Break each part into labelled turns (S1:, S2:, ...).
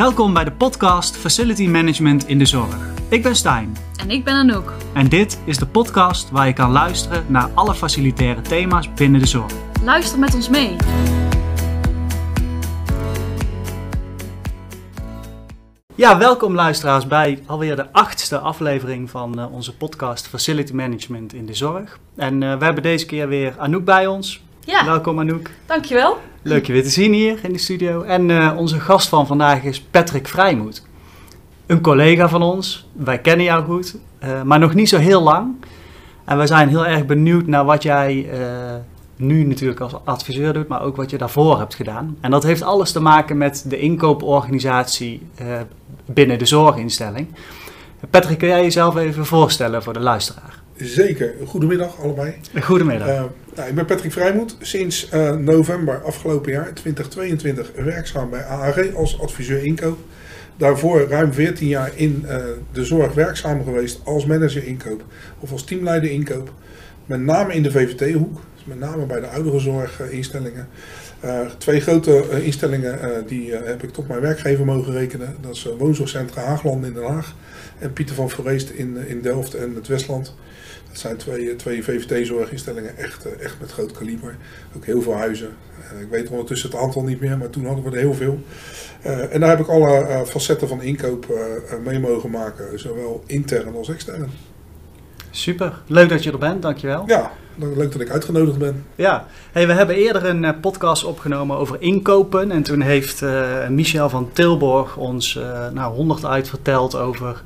S1: Welkom bij de podcast Facility Management in de Zorg. Ik ben Stijn.
S2: En ik ben Anouk.
S1: En dit is de podcast waar je kan luisteren naar alle facilitaire thema's binnen de zorg.
S2: Luister met ons mee.
S1: Ja, welkom luisteraars bij alweer de 8e aflevering van onze podcast Facility Management in de Zorg. En we hebben deze keer weer Anouk bij ons.
S2: Ja.
S1: Welkom Anouk.
S2: Dankjewel.
S1: Leuk je weer te zien hier in de studio. En onze gast van vandaag is Patrick Vrijmoed. Een collega van ons. Wij kennen jou goed, maar nog niet zo heel lang. En we zijn heel erg benieuwd naar wat jij nu natuurlijk als adviseur doet, maar ook wat je daarvoor hebt gedaan. En dat heeft alles te maken met de inkooporganisatie binnen de zorginstelling. Patrick, kun jij jezelf even voorstellen voor de luisteraar?
S3: Zeker. Goedemiddag allebei.
S1: Goedemiddag.
S3: Ik ben Patrick Vrijmoed. Sinds november afgelopen jaar, 2022, werkzaam bij AAG als adviseur inkoop. Daarvoor ruim 14 jaar in de zorg werkzaam geweest als manager inkoop of als teamleider inkoop. Met name in de VVT-hoek, dus met name bij de ouderenzorginstellingen. 2 grote instellingen die heb ik tot mijn werkgever mogen rekenen. Dat is Woonzorgcentra Haagland in Den Haag en Pieter van Foreest in Delft en het Westland. Dat zijn twee VVT-zorginstellingen, echt met groot kaliber. Ook heel veel huizen. Ik weet ondertussen het aantal niet meer, maar toen hadden we er heel veel. En daar heb ik alle facetten van inkoop mee mogen maken, zowel intern als extern.
S1: Super, leuk dat je er bent, dankjewel.
S3: Ja, leuk dat ik uitgenodigd ben.
S1: Ja, hey, we hebben eerder een podcast opgenomen over inkopen. En toen heeft Michel van Tilborg ons 100 uit verteld over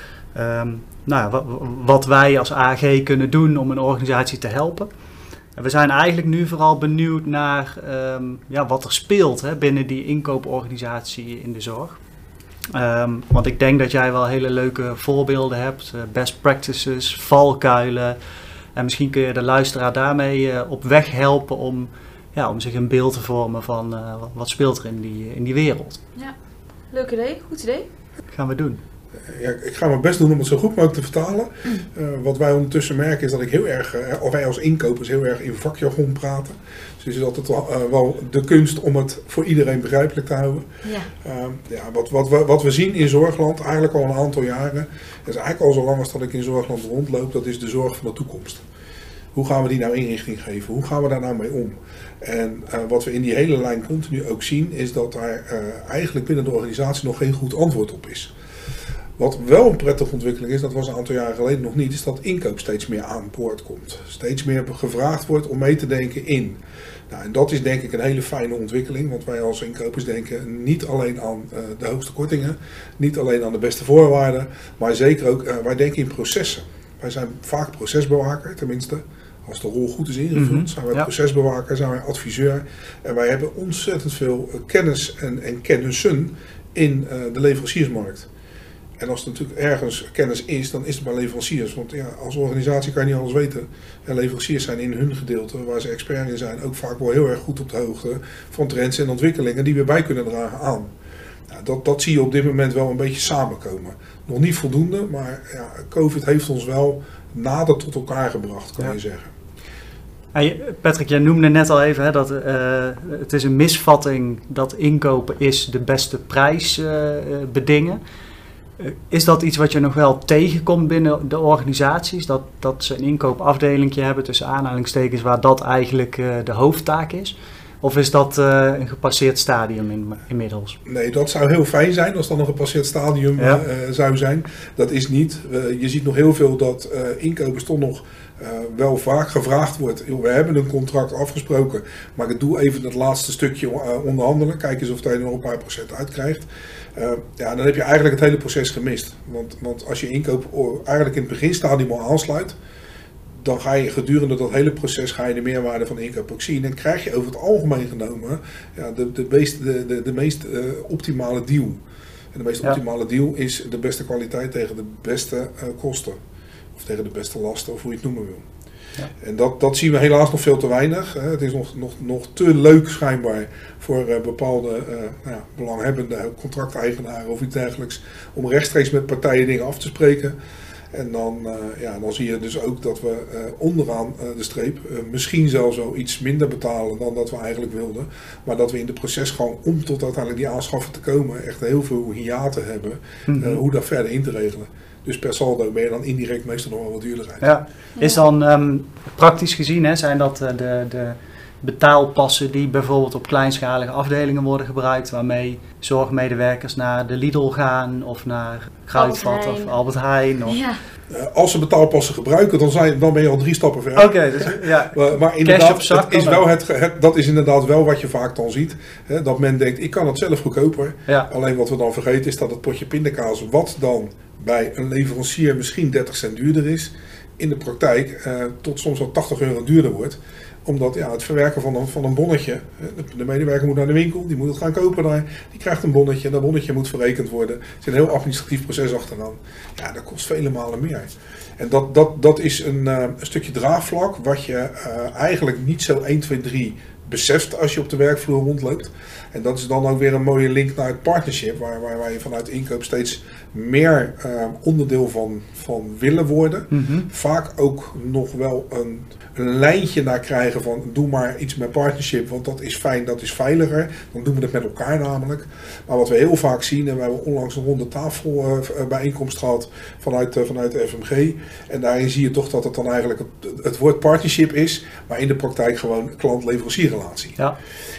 S1: wat wij als AG kunnen doen om een organisatie te helpen. En we zijn eigenlijk nu vooral benieuwd naar wat er speelt binnen die inkooporganisatie in de zorg. Want ik denk dat jij wel hele leuke voorbeelden hebt, best practices, valkuilen. En misschien kun je de luisteraar daarmee op weg helpen om zich een beeld te vormen van wat speelt er in die wereld.
S2: Ja, leuk idee, goed idee.
S1: Gaan we doen.
S3: Ja, ik ga mijn best doen om het zo goed mogelijk te vertalen. Wat wij ondertussen merken is dat ik heel erg, of wij als inkopers heel erg in vakjargon praten. Dus het is altijd wel de kunst om het voor iedereen begrijpelijk te houden. Ja. Wat we zien in Zorgland, eigenlijk al een aantal jaren, is eigenlijk al zo lang als dat ik in Zorgland rondloop, dat is de zorg van de toekomst. Hoe gaan we die nou inrichting geven? Hoe gaan we daar nou mee om? En wat we in die hele lijn continu ook zien, is dat daar eigenlijk binnen de organisatie nog geen goed antwoord op is. Wat wel een prettige ontwikkeling is, dat was een aantal jaren geleden nog niet, is dat inkoop steeds meer aan boord komt. Steeds meer gevraagd wordt om mee te denken in. Nou, en dat is denk ik een hele fijne ontwikkeling, want wij als inkopers denken niet alleen aan de hoogste kortingen, niet alleen aan de beste voorwaarden, maar zeker ook, wij denken in processen. Wij zijn vaak procesbewaker, tenminste, als de rol goed is ingevuld, zijn wij procesbewaker, zijn wij adviseur. En wij hebben ontzettend veel kennis en kennissen in de leveranciersmarkt. En als er natuurlijk ergens kennis is, dan is het bij leveranciers. Want ja, als organisatie kan je niet alles weten. En leveranciers zijn in hun gedeelte, waar ze expert in zijn, ook vaak wel heel erg goed op de hoogte van trends en ontwikkelingen die we bij kunnen dragen aan. Nou, dat zie je op dit moment wel een beetje samenkomen. Nog niet voldoende, maar ja, COVID heeft ons wel nader tot elkaar gebracht, kan je zeggen.
S1: Hey, Patrick, jij noemde net al even dat het is een misvatting dat inkopen is de beste prijs bedingen. Is dat iets wat je nog wel tegenkomt binnen de organisaties? Dat ze een inkoopafdelingje hebben tussen aanhalingstekens waar dat eigenlijk de hoofdtaak is? Of is dat een gepasseerd stadium inmiddels?
S3: Nee, dat zou heel fijn zijn als dat een gepasseerd stadium zou zijn. Dat is niet. Je ziet nog heel veel dat inkopers toch nog wel vaak gevraagd wordt. We hebben een contract afgesproken, maar ik doe even het laatste stukje onderhandelen. Kijk eens of je er nog een paar procent uit krijgt. Dan heb je eigenlijk het hele proces gemist. Want als je inkoop eigenlijk in het beginstadium al aansluit, dan ga je gedurende dat hele proces de meerwaarde van de inkoop ook zien. En krijg je over het algemeen genomen de meest optimale deal. En de meest optimale deal is de beste kwaliteit tegen de beste kosten. Of tegen de beste lasten, of hoe je het noemen wil. Ja. En dat zien we helaas nog veel te weinig. Het is nog te leuk schijnbaar voor bepaalde belanghebbende contracteigenaren of iets dergelijks om rechtstreeks met partijen dingen af te spreken. En dan zie je dus ook dat we onderaan de streep misschien zelfs wel iets minder betalen dan dat we eigenlijk wilden. Maar dat we in het proces gewoon om tot uiteindelijk die aanschaffen te komen echt heel veel hiaten hebben hoe dat verder in te regelen. Dus per saldo ben je dan indirect meestal nog wel wat duurder uit.
S1: Ja. Is dan praktisch gezien, zijn dat de betaalpassen die bijvoorbeeld op kleinschalige afdelingen worden gebruikt, waarmee zorgmedewerkers naar de Lidl gaan of naar Kruidvat of Albert Heijn? Of...
S2: Ja.
S3: Als ze betaalpassen gebruiken, dan ben je al 3 stappen verder.
S1: Oké, dus, ja.
S3: Maar inderdaad, dat is inderdaad wel wat je vaak dan ziet. Hè, dat men denkt, ik kan het zelf goedkoper. Ja. Alleen wat we dan vergeten is dat het potje pindakaas, wat dan bij een leverancier misschien 30 cent duurder is, in de praktijk tot soms wel €80 duurder wordt. Omdat het verwerken van een bonnetje, de medewerker moet naar de winkel, die moet het gaan kopen daar, die krijgt een bonnetje en dat bonnetje moet verrekend worden. Er zit een heel administratief proces achteraan. Ja, dat kost vele malen meer. En dat is een stukje draagvlak wat je eigenlijk niet zo 1, 2, 3 beseft als je op de werkvloer rondloopt. En dat is dan ook weer een mooie link naar het partnership, waar je vanuit inkoop steeds meer onderdeel van willen worden. Vaak ook nog wel een lijntje naar krijgen van doe maar iets met partnership, want dat is fijn, dat is veiliger. Dan doen we het met elkaar namelijk. Maar wat we heel vaak zien, en we hebben onlangs een ronde tafel bijeenkomst gehad vanuit de FMG. En daarin zie je toch dat het dan eigenlijk het woord partnership is, maar in de praktijk gewoon klant-leverancierrelatie. Ja.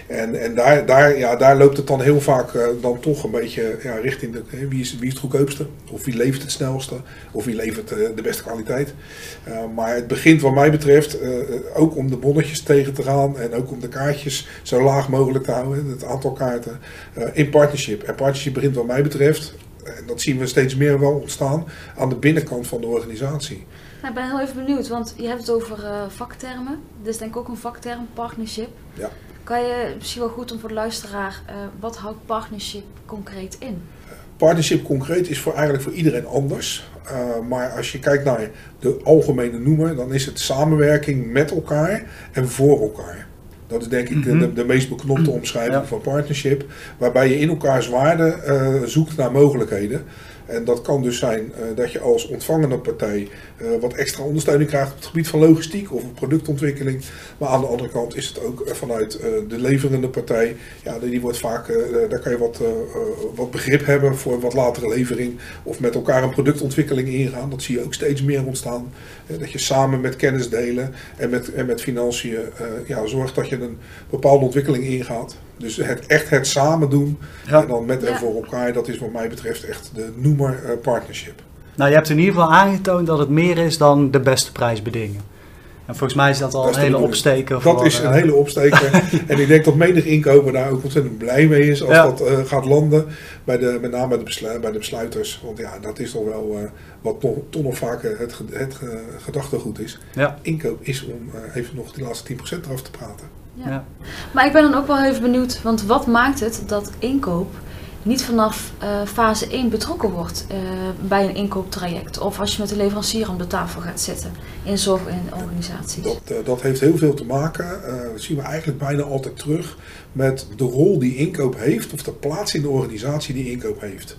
S3: En daar loopt het dan heel vaak dan toch een beetje richting wie is het goedkoopste, of wie levert het snelste, of wie levert de beste kwaliteit. Maar het begint wat mij betreft ook om de bonnetjes tegen te gaan en ook om de kaartjes zo laag mogelijk te houden, het aantal kaarten, in partnership. En partnership begint wat mij betreft, en dat zien we steeds meer wel ontstaan, aan de binnenkant van de organisatie.
S2: Nou, ik ben heel even benieuwd, want je hebt het over vaktermen. Dit is denk ik ook een vakterm, partnership.
S3: Ja.
S2: Kan je misschien wel goed om voor de luisteraar, wat houdt partnership concreet in?
S3: Partnership concreet is eigenlijk voor iedereen anders. Maar als je kijkt naar de algemene noemer, dan is het samenwerking met elkaar en voor elkaar. Dat is denk ik de meest beknopte omschrijving van partnership. Waarbij je in elkaars waarde zoekt naar mogelijkheden. En dat kan dus zijn dat je als ontvangende partij wat extra ondersteuning krijgt op het gebied van logistiek of productontwikkeling. Maar aan de andere kant is het ook vanuit de leverende partij. Ja, die wordt vaak, daar kan je wat begrip hebben voor wat latere levering. Of met elkaar een productontwikkeling ingaan. Dat zie je ook steeds meer ontstaan. Dat je samen met kennis delen en met financiën zorgt dat je een bepaalde ontwikkeling ingaat. Dus het samen doen en dan met en voor elkaar, dat is wat mij betreft echt de noemer partnership.
S1: Nou, je hebt in ieder geval aangetoond dat het meer is dan de beste prijs bedingen. En volgens mij is dat al een hele opsteker.
S3: Dat is een hele opsteker. En ik denk dat menig inkoper daar ook ontzettend blij mee is als dat gaat landen. Met name bij de besluiters. Want dat is toch wel wat toch nog vaker het gedachtegoed is. Ja. Inkoop is om even nog die laatste 10% eraf te praten.
S2: Ja. Maar ik ben dan ook wel even benieuwd, want wat maakt het dat inkoop niet vanaf fase 1 betrokken wordt bij een inkooptraject? Of als je met de leverancier aan de tafel gaat zitten in zorg- en organisaties?
S3: Dat heeft heel veel te maken, dat zien we eigenlijk bijna altijd terug, met de rol die inkoop heeft of de plaats in de organisatie die inkoop heeft.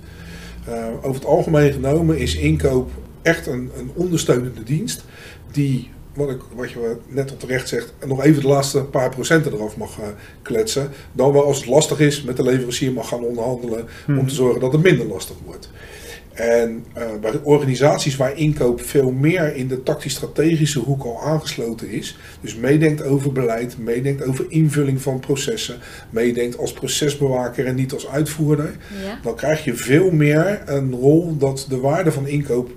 S3: Over het algemeen genomen is inkoop echt een ondersteunende dienst die, wat je net al terecht zegt, nog even de laatste paar procenten eraf mag kletsen. Dan wel als het lastig is met de leverancier mag gaan onderhandelen om te zorgen dat het minder lastig wordt. En bij organisaties waar inkoop veel meer in de tactisch-strategische hoek al aangesloten is, dus meedenkt over beleid, meedenkt over invulling van processen, meedenkt als procesbewaker en niet als uitvoerder, dan krijg je veel meer een rol dat de waarde van inkoop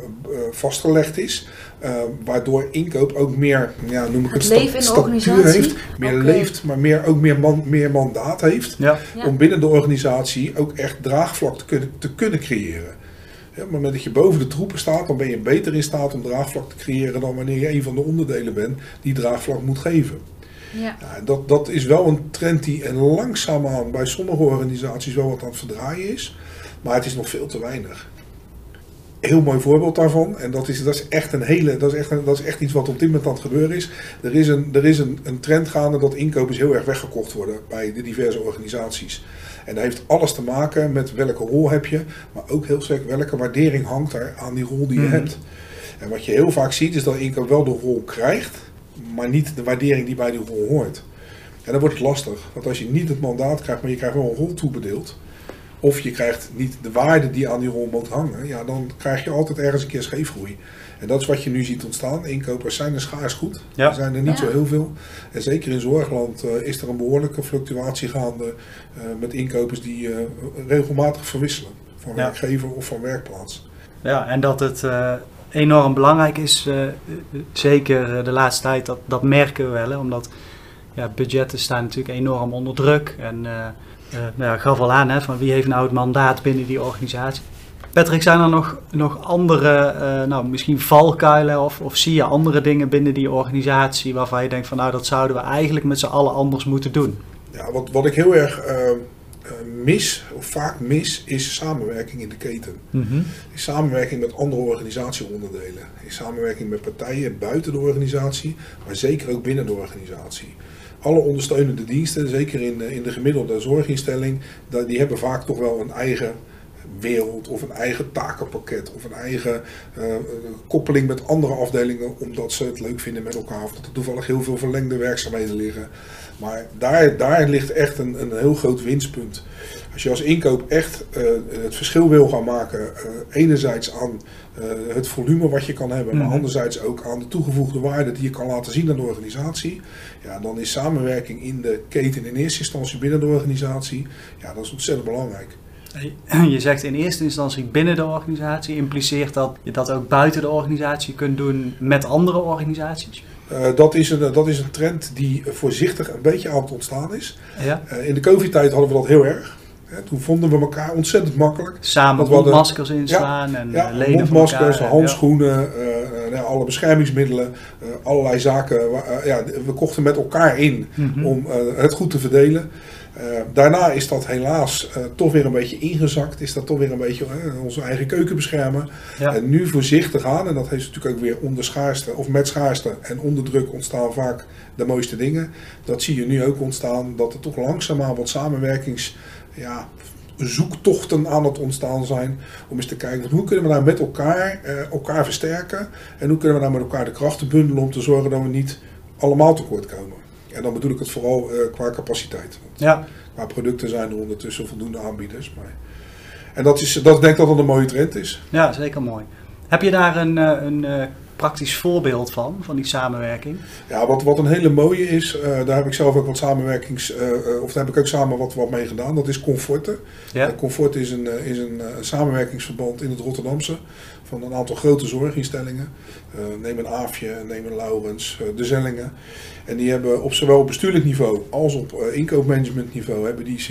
S3: vastgelegd is. Waardoor inkoop ook meer, noem ik het statuur heeft, meer leeft, maar ook meer mandaat heeft om binnen de organisatie ook echt draagvlak te kunnen creëren. Ja, maar op het moment dat je boven de troepen staat, dan ben je beter in staat om draagvlak te creëren dan wanneer je een van de onderdelen bent die draagvlak moet geven. Ja. Dat is wel een trend die langzaamaan bij sommige organisaties wel wat aan het verdraaien is, maar het is nog veel te weinig. Heel mooi voorbeeld daarvan, en dat is echt iets wat op dit moment aan het gebeuren is. Er is een trend gaande dat inkopers heel erg weggekocht worden bij de diverse organisaties. En dat heeft alles te maken met welke rol heb je, maar ook heel sterk welke waardering hangt er aan die rol die je hebt. En wat je heel vaak ziet is dat inkoop wel de rol krijgt, maar niet de waardering die bij die rol hoort. En dan wordt het lastig, want als je niet het mandaat krijgt, maar je krijgt wel een rol toebedeeld, of je krijgt niet de waarde die aan die rol moet hangen, ja, dan krijg je altijd ergens een keer scheefgroei. En dat is wat je nu ziet ontstaan. Inkopers zijn een schaars goed.
S1: Ja.
S3: Er zijn er niet zo heel veel. En zeker in zorgland is er een behoorlijke fluctuatie gaande met inkopers die regelmatig verwisselen. Van werkgever of van werkplaats.
S1: Ja, en dat het enorm belangrijk is, zeker de laatste tijd, dat merken we wel. Hè, omdat budgetten staan natuurlijk enorm onder druk. En ik gaf al aan, hè, van wie heeft nou het mandaat binnen die organisatie. Patrick, zijn er nog andere, misschien valkuilen of zie je andere dingen binnen die organisatie waarvan je denkt van dat zouden we eigenlijk met z'n allen anders moeten doen?
S3: Ja, wat ik heel erg vaak mis, is samenwerking in de keten. Is samenwerking met andere organisatieonderdelen. Is samenwerking met partijen buiten de organisatie, maar zeker ook binnen de organisatie. Alle ondersteunende diensten, zeker in de gemiddelde zorginstelling, die hebben vaak toch wel een eigen wereld of een eigen takenpakket of een eigen koppeling met andere afdelingen omdat ze het leuk vinden met elkaar of dat er toevallig heel veel verlengde werkzaamheden liggen. Maar daar ligt echt een heel groot winstpunt. Als je als inkoop echt het verschil wil gaan maken, enerzijds aan het volume wat je kan hebben, maar anderzijds ook aan de toegevoegde waarde die je kan laten zien aan de organisatie, ja, dan is samenwerking in de keten in eerste instantie binnen de organisatie, ja, dat is ontzettend belangrijk.
S1: Je zegt in eerste instantie binnen de organisatie, impliceert dat je dat ook buiten de organisatie kunt doen met andere organisaties?
S3: Dat is een trend die voorzichtig een beetje aan het ontstaan is.
S1: Ja.
S3: In de COVID-tijd hadden we dat heel erg. Toen vonden we elkaar ontzettend makkelijk.
S1: Samen mondmaskers inslaan en leden
S3: mondmaskers,
S1: van elkaar,
S3: handschoenen, alle beschermingsmiddelen, allerlei zaken. We kochten met elkaar in om het goed te verdelen. Daarna is dat helaas toch weer een beetje ingezakt. Is dat toch weer een beetje onze eigen keuken beschermen. Ja. En nu voorzichtig aan. En dat heeft natuurlijk ook weer onder schaarste of met schaarste en onder druk ontstaan vaak de mooiste dingen. Dat zie je nu ook ontstaan. Dat er toch langzaamaan wat zoektochten aan het ontstaan zijn. Om eens te kijken hoe kunnen we nou met elkaar versterken. En hoe kunnen we nou met elkaar de krachten bundelen om te zorgen dat we niet allemaal tekort komen. En dan bedoel ik het vooral qua capaciteit. Qua producten zijn er ondertussen voldoende aanbieders. En ik denk dat dat een mooie trend is.
S1: Ja, zeker mooi. Heb je daar een praktisch voorbeeld van die samenwerking? Ja,
S3: wat een hele mooie is, daar heb ik zelf ook wat daar heb ik ook samen wat mee gedaan. Dat is Comforte. Ja. Comforte is een samenwerkingsverband in het Rotterdamse van een aantal grote zorginstellingen. Neem een Aafje, neem een Laurens, de Zellingen. En die hebben op zowel bestuurlijk niveau als op inkoopmanagementniveau hebben die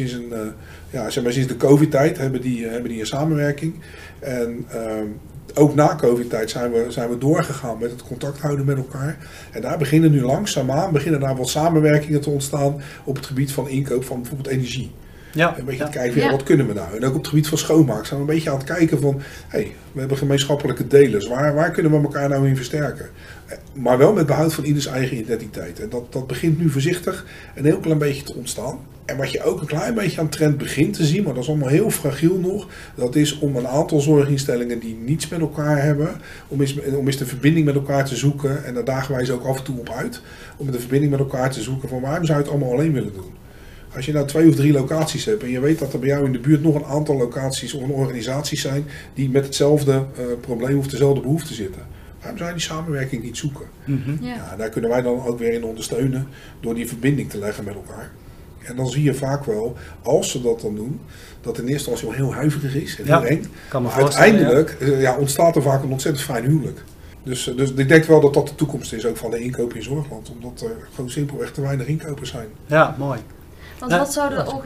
S3: sinds de COVID-tijd hebben die een samenwerking. En ook na COVID-tijd zijn we doorgegaan met het contact houden met elkaar. En daar beginnen nu langzaamaan wat samenwerkingen te ontstaan op het gebied van inkoop van bijvoorbeeld energie. Ja, een beetje te kijken, wat kunnen we nou? En ook op het gebied van schoonmaak zijn we een beetje aan het kijken van, we hebben gemeenschappelijke delers. Waar kunnen we elkaar nou in versterken? Maar wel met behoud van ieders eigen identiteit. En dat begint nu voorzichtig een heel klein beetje te ontstaan. En wat je ook een klein beetje aan trend begint te zien, maar dat is allemaal heel fragiel nog, dat is om een aantal zorginstellingen die niets met elkaar hebben, om eens de verbinding met elkaar te zoeken. En daar dagen wij ze ook af en toe op uit, om de verbinding met elkaar te zoeken van waarom zou je het allemaal alleen willen doen? Als je nou 2 of 3 locaties hebt en je weet dat er bij jou in de buurt nog een aantal locaties of organisaties zijn die met hetzelfde probleem of dezelfde behoefte zitten. Waarom zou je die samenwerking niet zoeken? Ja, daar kunnen wij dan ook weer in ondersteunen door die verbinding te leggen met elkaar. En dan zie je vaak wel, als ze dat dan doen, dat in eerste instantie wel heel huiverig is en heel eng. Maar uiteindelijk ontstaat er vaak een ontzettend fijn huwelijk. Dus ik denk wel dat dat de toekomst is ook van de inkoop in zorgland. Omdat er gewoon simpelweg te weinig inkopers zijn.
S1: Ja, mooi.
S2: Want wat zouden de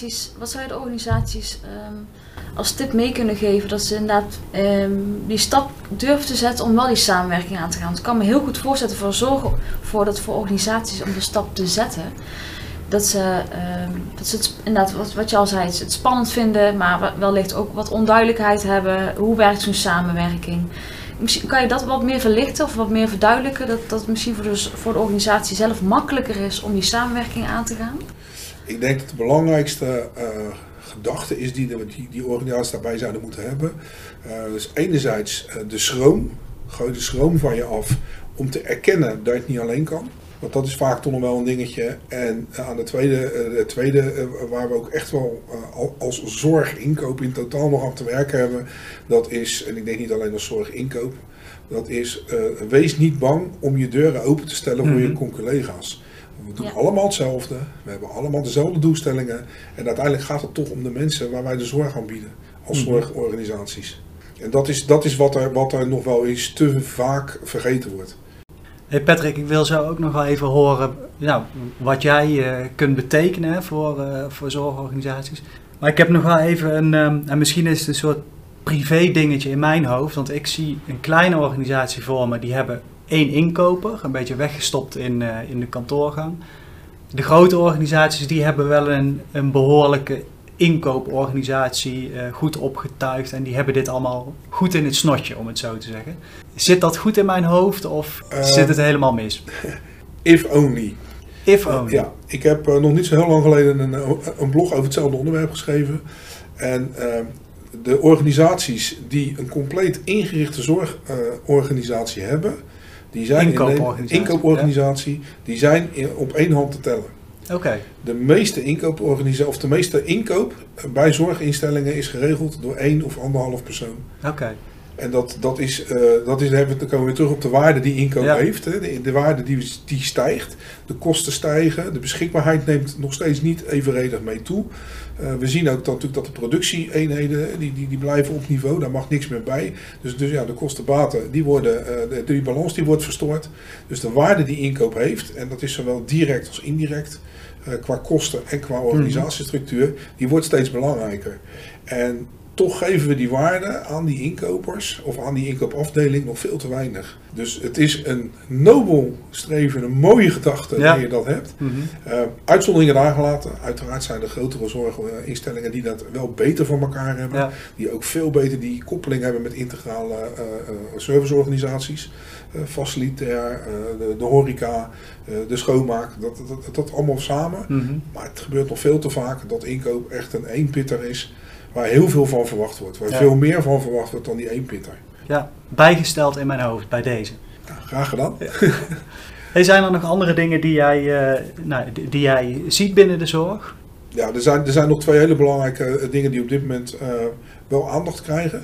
S2: organisaties als tip mee kunnen geven dat ze inderdaad die stap durven te zetten om wel die samenwerking aan te gaan? Want ik kan me heel goed voorstellen zorgen voor organisaties om de stap te zetten. Dat ze het, inderdaad, wat je al zei, het spannend vinden, maar wellicht ook wat onduidelijkheid hebben. Hoe werkt zo'n samenwerking? Misschien kan je dat wat meer verlichten of wat meer verduidelijken? Dat het misschien voor de organisatie zelf makkelijker is om die samenwerking aan te gaan?
S3: Ik denk dat de belangrijkste gedachte is die organisaties daarbij zouden moeten hebben. Dus enerzijds de schroom. Gooi de schroom van je af om te erkennen dat je het niet alleen kan. Want dat is vaak toch nog wel een dingetje. En aan het tweede waar we ook echt wel als zorginkoop in totaal nog aan te werken hebben. Dat is, en ik denk niet alleen als zorginkoop. Dat is, wees niet bang om je deuren open te stellen voor je collega's. We doen allemaal hetzelfde. We hebben allemaal dezelfde doelstellingen. En uiteindelijk gaat het toch om de mensen waar wij de zorg aan bieden. Als zorgorganisaties. En dat is wat er nog wel eens te vaak vergeten wordt.
S1: Hey Patrick, ik wil zo ook nog wel even horen wat jij kunt betekenen voor zorgorganisaties. Maar ik heb nog wel even en misschien is het een soort privé dingetje in mijn hoofd. Want ik zie een kleine organisatie voor me, die hebben 1 inkoper, een beetje weggestopt in de kantoorgang. De grote organisaties die hebben wel een behoorlijke inkooporganisatie, goed opgetuigd en die hebben dit allemaal goed in het snotje, om het zo te zeggen. Zit dat goed in mijn hoofd of zit het helemaal mis?
S3: If only.
S1: If only.
S3: Ja, ik heb nog niet zo heel lang geleden een blog over hetzelfde onderwerp geschreven. En de organisaties die een compleet ingerichte zorgorganisatie hebben, die zijn inkooporganisatie, die zijn op 1 hand te tellen.
S1: Okay.
S3: De meeste inkoop bij zorginstellingen is geregeld door 1 of 1,5 persoon.
S1: Okay.
S3: En dan komen we weer terug op de waarde die inkoop heeft. Hè. De waarde die stijgt, de kosten stijgen, de beschikbaarheid neemt nog steeds niet evenredig mee toe. We zien ook natuurlijk dat de productieeenheden die blijven op niveau, daar mag niks meer bij. Dus de kosten-baten, die balans die wordt verstoord. Dus de waarde die inkoop heeft, en dat is zowel direct als indirect, qua kosten en qua organisatiestructuur, die wordt steeds belangrijker. En toch geven we die waarde aan die inkopers of aan die inkoopafdeling nog veel te weinig. Dus het is een nobel streven, een mooie gedachte dat je dat hebt. Uitzonderingen daar gelaten. Uiteraard zijn er grotere zorginstellingen die dat wel beter voor elkaar hebben. Ja. Die ook veel beter die koppeling hebben met integrale serviceorganisaties. Facilitair, de horeca, de schoonmaak, dat allemaal samen. Maar het gebeurt nog veel te vaak dat inkoop echt een eenpitter is. Waar heel veel van verwacht wordt. Waar veel meer van verwacht wordt dan die eenpitter.
S1: Ja, bijgesteld in mijn hoofd bij deze.
S3: Ja, graag gedaan. Ja.
S1: Hey, zijn er nog andere dingen die jij ziet binnen de zorg?
S3: Ja, er zijn nog 2 hele belangrijke dingen die op dit moment wel aandacht krijgen.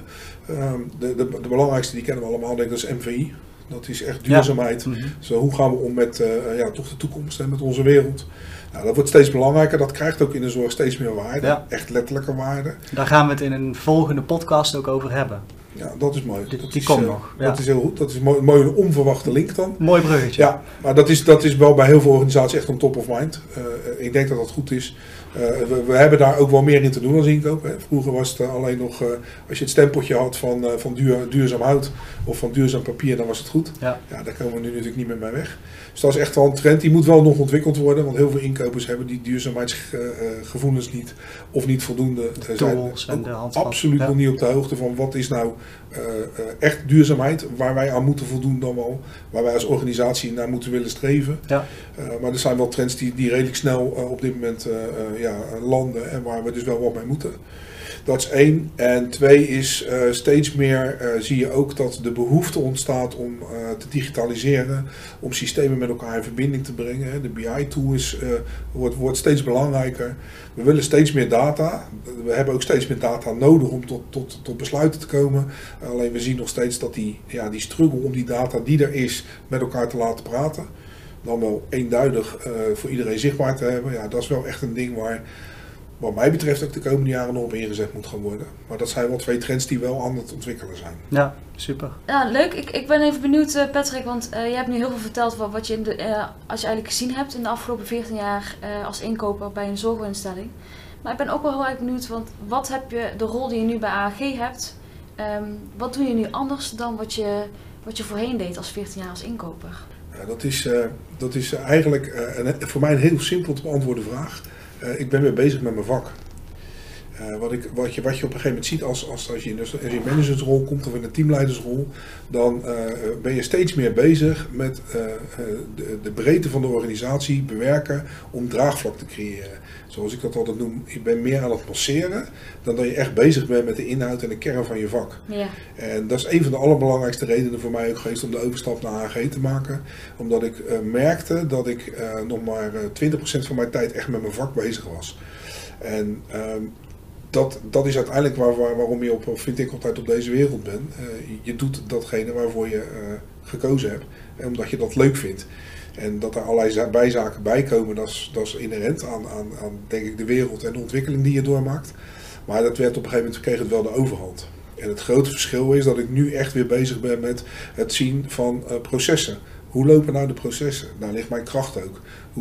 S3: De belangrijkste die kennen we allemaal, denk ik, dat is MVI. Dat is echt duurzaamheid. Ja. Dus hoe gaan we om met toch de toekomst en met onze wereld. Nou, dat wordt steeds belangrijker. Dat krijgt ook in de zorg steeds meer waarde. Ja. Echt letterlijke waarde.
S1: Daar gaan we het in een volgende podcast ook over hebben.
S3: Ja, dat is mooi.
S1: Die komt nog. Ja.
S3: Dat is heel goed. Dat is mooi een onverwachte link dan.
S1: Mooi bruggetje.
S3: Ja, maar dat is wel bij heel veel organisaties echt een top of mind. Ik denk dat dat goed is. We hebben daar ook wel meer in te doen als inkoop. Hè. Vroeger was het alleen nog, als je het stempeltje had van duurzaam hout of van duurzaam papier, dan was het goed. Ja, daar komen we nu natuurlijk niet meer mee weg. Dus dat is echt wel een trend. Die moet wel nog ontwikkeld worden, want heel veel inkopers hebben die duurzaamheidsgevoelens niet of niet voldoende.
S1: De tools en de handvatten.
S3: Absoluut nog niet op de hoogte van wat is nou echt duurzaamheid, waar wij aan moeten voldoen dan wel, waar wij als organisatie naar moeten willen streven. Ja. Maar er zijn wel trends die redelijk snel op dit moment landen en waar we dus wel wat mee moeten. Dat is 1. En 2 is steeds meer zie je ook dat de behoefte ontstaat om te digitaliseren, om systemen met elkaar in verbinding te brengen. Hè. De BI-tool wordt steeds belangrijker. We willen steeds meer data. We hebben ook steeds meer data nodig om tot besluiten te komen. Alleen we zien nog steeds dat die struggle om die data die er is met elkaar te laten praten, dan wel eenduidig voor iedereen zichtbaar te hebben. Ja, dat is wel echt een ding waar wat mij betreft ook de komende jaren nog op ingezet moet gaan worden. Maar dat zijn wel 2 trends die wel aan het ontwikkelen zijn.
S1: Ja, super.
S2: Ja, leuk. Ik ben even benieuwd, Patrick, want je hebt nu heel veel verteld van wat je als je eigenlijk gezien hebt in de afgelopen 14 jaar als inkoper bij een zorginstelling. Maar ik ben ook wel heel erg benieuwd, want wat heb je, de rol die je nu bij AAG hebt, wat doe je nu anders dan wat je voorheen deed als 14 jaar als inkoper?
S3: Ja, dat is eigenlijk voor mij een heel simpel te beantwoorden vraag. Ik ben weer bezig met mijn vak. Wat je op een gegeven moment ziet als je in een managersrol komt of in een teamleidersrol, dan ben je steeds meer bezig met de breedte van de organisatie bewerken om draagvlak te creëren. Zoals ik dat altijd noem, je bent meer aan het masseren dan dat je echt bezig bent met de inhoud en de kern van je vak.
S2: Ja.
S3: En dat is een van de allerbelangrijkste redenen voor mij ook geweest om de overstap naar HG te maken. Omdat ik merkte dat ik nog maar 20% van mijn tijd echt met mijn vak bezig was. En dat is uiteindelijk waarom je vind ik altijd op deze wereld bent. Je doet datgene waarvoor je gekozen hebt. Omdat je dat leuk vindt. En dat er allerlei bijzaken bij komen, dat is inherent aan denk ik de wereld en de ontwikkeling die je doormaakt. Maar dat werd op een gegeven moment, kreeg het wel de overhand. En het grote verschil is dat ik nu echt weer bezig ben met het zien van processen. Hoe lopen nou de processen? Daar ligt mijn kracht ook.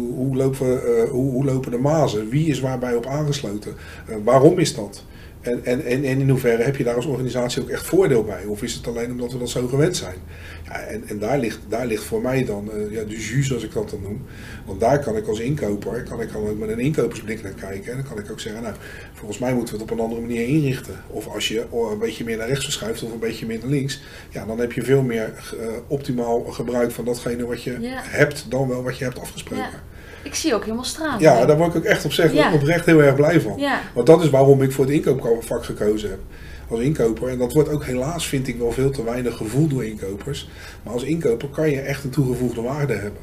S3: Hoe lopen de mazen? Wie is waarbij op aangesloten? Waarom is dat? En in hoeverre heb je daar als organisatie ook echt voordeel bij? Of is het alleen omdat we dat zo gewend zijn? Ja, en daar ligt voor mij dan de jus, zoals ik dat dan noem. Want daar kan ik als inkoper ook met een inkopersblik naar kijken. En dan kan ik ook zeggen, nou, volgens mij moeten we het op een andere manier inrichten. Of als je een beetje meer naar rechts verschuift of een beetje meer naar links. Ja, dan heb je veel meer optimaal gebruik van datgene wat je hebt dan wel wat je hebt afgesproken.
S2: Ja. Ik zie ook helemaal stralen.
S3: Ja, daar word ik ook echt oprecht heel erg blij van.
S2: Ja.
S3: Want dat is waarom ik voor het inkoopvak gekozen heb. Als inkoper. En dat wordt ook helaas, vind ik, wel veel te weinig gevoeld door inkopers. Maar als inkoper kan je echt een toegevoegde waarde hebben.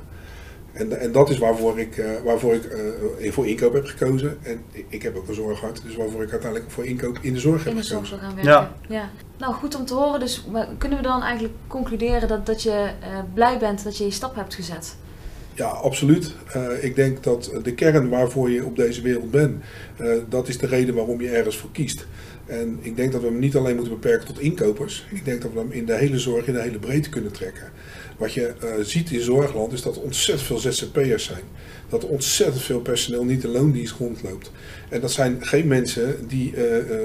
S3: En dat is waarvoor ik voor inkoop heb gekozen. En ik heb ook een zorghart. Dus waarvoor ik uiteindelijk voor inkoop in de zorg heb gekozen.
S2: In de zorg gaan werken. Ja. Nou, goed om te horen. Dus kunnen we dan eigenlijk concluderen dat je blij bent dat je stap hebt gezet?
S3: Ja, absoluut. Ik denk dat de kern waarvoor je op deze wereld bent, dat is de reden waarom je ergens voor kiest. En ik denk dat we hem niet alleen moeten beperken tot inkopers. Ik denk dat we hem in de hele zorg, in de hele breedte kunnen trekken. Wat je ziet in zorgland is dat er ontzettend veel ZZP'ers zijn. Dat er ontzettend veel personeel niet in loondienst rondloopt. En dat zijn geen mensen die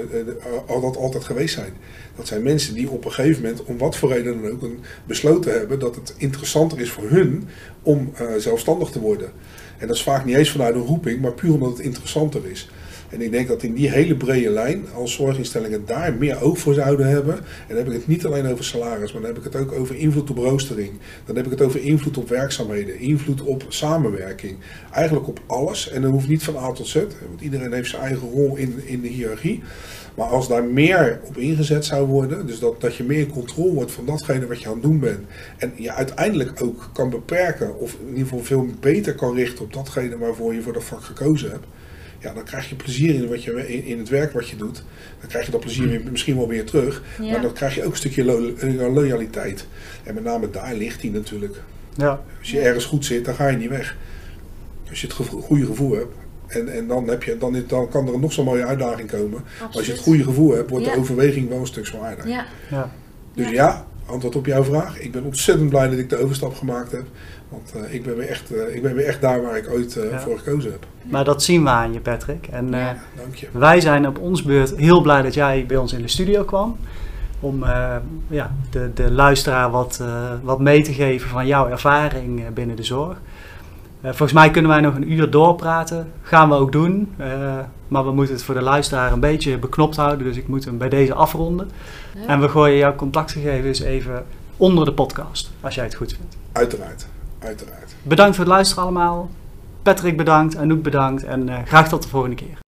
S3: dat altijd geweest zijn. Dat zijn mensen die op een gegeven moment, om wat voor reden dan ook, besloten hebben dat het interessanter is voor hun om zelfstandig te worden. En dat is vaak niet eens vanuit een roeping, maar puur omdat het interessanter is. En ik denk dat in die hele brede lijn als zorginstellingen daar meer oog voor zouden hebben. En dan heb ik het niet alleen over salaris, maar dan heb ik het ook over invloed op roostering. Dan heb ik het over invloed op werkzaamheden, invloed op samenwerking. Eigenlijk op alles. En dat hoeft niet van A tot Z, want iedereen heeft zijn eigen rol in de hiërarchie. Maar als daar meer op ingezet zou worden, dus dat je meer in controle wordt van datgene wat je aan het doen bent. En je uiteindelijk ook kan beperken, of in ieder geval veel beter kan richten op datgene waarvoor je voor dat vak gekozen hebt. Ja, dan krijg je plezier in het werk wat je doet. Dan krijg je dat plezier misschien wel weer terug. Ja. Maar dan krijg je ook een stukje loyaliteit. En met name daar ligt die natuurlijk. Ja. Als je ergens goed zit, dan ga je niet weg. Als je het goede gevoel hebt. En dan kan er nog zo'n mooie uitdaging komen. Absoluut. Als je het goede gevoel hebt, wordt de overweging wel een stuk zwaarder. Ja. Ja. Dus antwoord op jouw vraag. Ik ben ontzettend blij dat ik de overstap gemaakt heb. Want ik ben weer echt daar waar ik ooit voor gekozen heb.
S1: Maar dat zien we aan je, Patrick. En
S3: dank je.
S1: Wij zijn op ons beurt heel blij dat jij bij ons in de studio kwam. Om de luisteraar wat mee te geven van jouw ervaring binnen de zorg. Volgens mij kunnen wij nog een uur doorpraten. Gaan we ook doen. Maar we moeten het voor de luisteraar een beetje beknopt houden. Dus ik moet hem bij deze afronden. Ja. En we gooien jouw contactgegevens even onder de podcast. Als jij het goed vindt.
S3: Uiteraard.
S1: Bedankt voor het luisteren allemaal. Patrick bedankt. Anouk bedankt. En graag tot de volgende keer.